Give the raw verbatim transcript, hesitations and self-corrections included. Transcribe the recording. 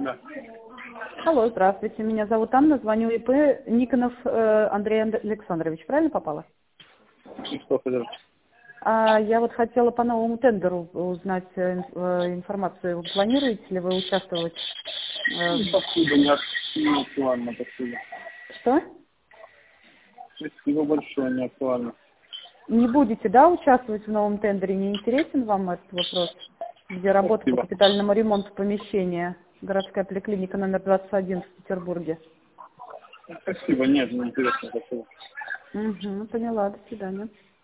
Да. Алло, здравствуйте. Меня зовут Анна, звоню ИП Никонов э, Андрей Александрович. Правильно попала? Что хотел? А, я вот хотела по новому тендеру узнать э, инф- э, информацию. Планируете ли вы участвовать? э, Ну, спасибо, не, ак- не актуально, спасибо. Что? Спасибо большое, не актуально. Не будете, да, участвовать в новом тендере? Не интересен вам этот вопрос? Где работа по Спасибо. капитальному ремонту помещения? Городская поликлиника номер двадцать один в Петербурге. Спасибо, нет, не интересно, спасибо. Угу, поняла, до свидания.